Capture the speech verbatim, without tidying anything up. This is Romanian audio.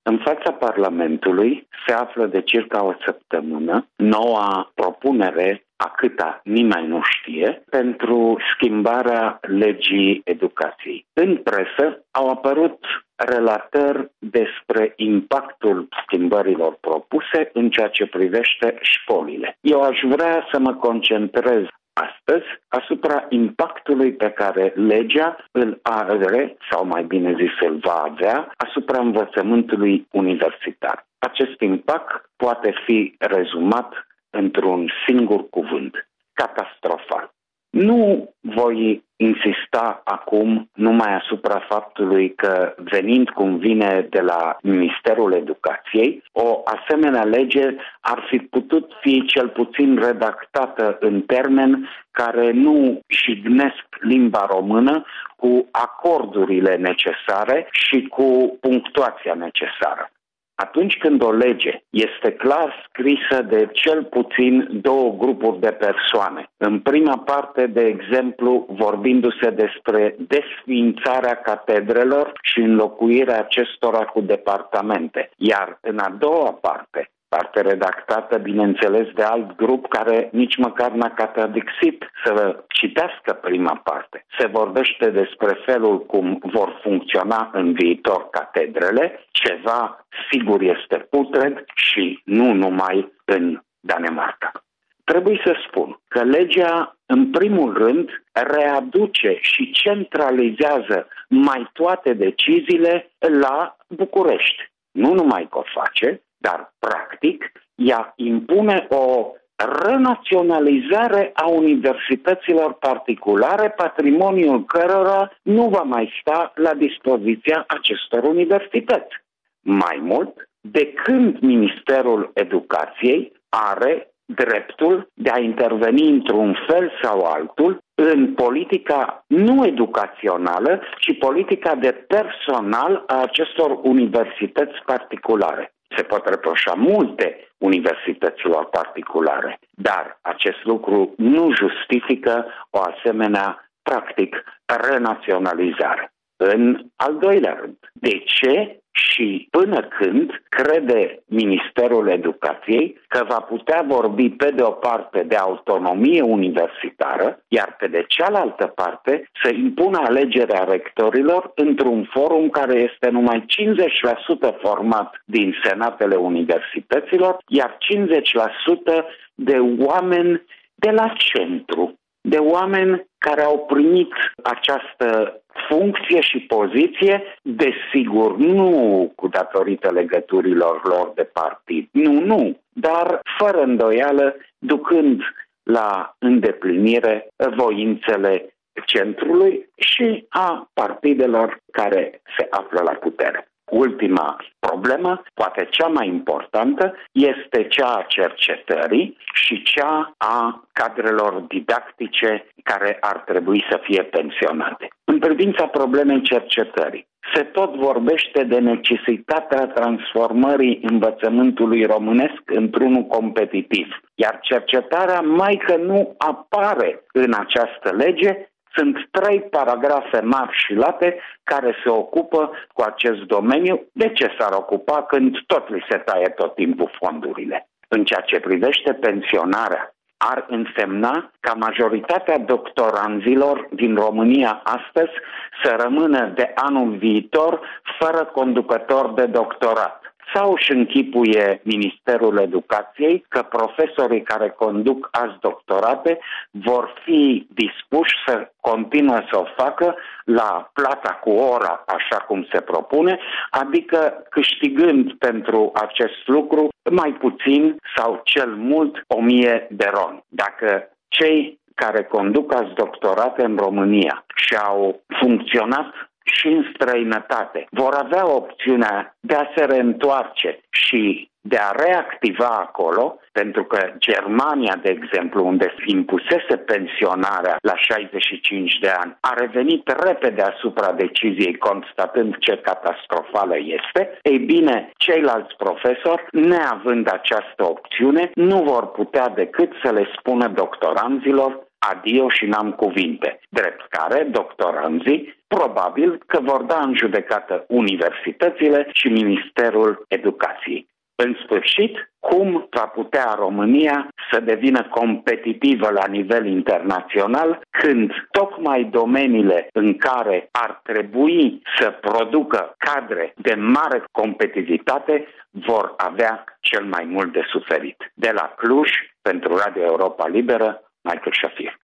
În fața Parlamentului se află de circa o săptămână noua propunere, a câta nimeni nu știe, pentru schimbarea legii educației. În presă au apărut relatări despre impactul schimbărilor propuse în ceea ce privește școlile. Eu aș vrea să mă concentrez astăzi asupra impactului pe care legea îl are, sau mai bine zis îl va avea, asupra învățământului universitar. Acest impact poate fi rezumat într-un singur cuvânt: catastrofal. Nu voi insista acum numai asupra faptului că, venind cum vine de la Ministerul Educației, o asemenea lege ar fi putut fi cel puțin redactată în termeni care nu jignesc limba română cu acordurile necesare și cu punctuația necesară. Atunci când o lege este clar scrisă de cel puțin două grupuri de persoane, în prima parte, de exemplu, vorbindu-se despre desființarea catedrelor și înlocuirea acestora cu departamente, iar în a doua parte, parte redactată, bineînțeles, de alt grup care nici măcar n-a catadixit să citească prima parte. Se vorbește despre felul cum vor funcționa în viitor catedrele, ceva sigur este putred și nu numai în Danemarca. Trebuie să spun că legea, în primul rând, readuce și centralizează mai toate deciziile la București. Nu numai că o face, dar, practic, ea impune o renaționalizare a universităților particulare, patrimoniul cărora nu va mai sta la dispoziția acestor universități. Mai mult, de când Ministerul Educației are dreptul de a interveni într-un fel sau altul în politica nu educațională, ci politica de personal a acestor universități particulare. Se pot reproșa multe universităților particulare, dar acest lucru nu justifică o asemenea, practic, renaționalizare. În al doilea rând, de ce și până când crede Ministerul Educației că va putea vorbi pe de o parte de autonomie universitară, iar pe de cealaltă parte să impună alegerea rectorilor într-un forum care este numai cincizeci la sută format din senatele universităților, iar cincizeci la sută de oameni de la centru, de oameni care au primit această funcție și poziție, desigur, nu cu datorită legăturilor lor de partid, nu, nu, dar fără îndoială, ducând la îndeplinire voințele centrului și a partidelor care se află la putere. Ultima problemă, poate cea mai importantă, este cea a cercetării și cea a cadrelor didactice care ar trebui să fie pensionate. În privința problemei cercetării, se tot vorbește de necesitatea transformării învățământului românesc într-unul competitiv, iar cercetarea mai că nu apare în această lege. Sunt trei paragrafe mari și late care se ocupă cu acest domeniu. De ce s-ar ocupa când tot li se taie tot timpul fondurile? În ceea ce privește pensionarea, ar însemna ca majoritatea doctoranzilor din România astăzi să rămână de anul viitor fără conducător de doctorat. Sau își închipuie Ministerul Educației că profesorii care conduc azi doctorate vor fi dispuși să continue să o facă la plata cu ora, așa cum se propune, adică câștigând pentru acest lucru mai puțin sau cel mult o mie de roni. Dacă cei care conduc azi doctorate în România și au funcționat și în străinătate vor avea opțiunea de a se reîntoarce și de a reactiva acolo, pentru că Germania, de exemplu, unde se impusese pensionarea la șaizeci și cinci de ani, a revenit repede asupra deciziei, constatând ce catastrofală este. Ei bine, ceilalți profesori, neavând această opțiune, nu vor putea decât să le spună doctoranzilor: adio și n-am cuvinte. Drept care, doctoranzii probabil că vor da în judecată universitățile și Ministerul Educației. În sfârșit, cum va putea România să devină competitivă la nivel internațional când tocmai domeniile în care ar trebui să producă cadre de mare competitivitate vor avea cel mai mult de suferit? De la Cluj, pentru Radio Europa Liberă, Michael Shafir.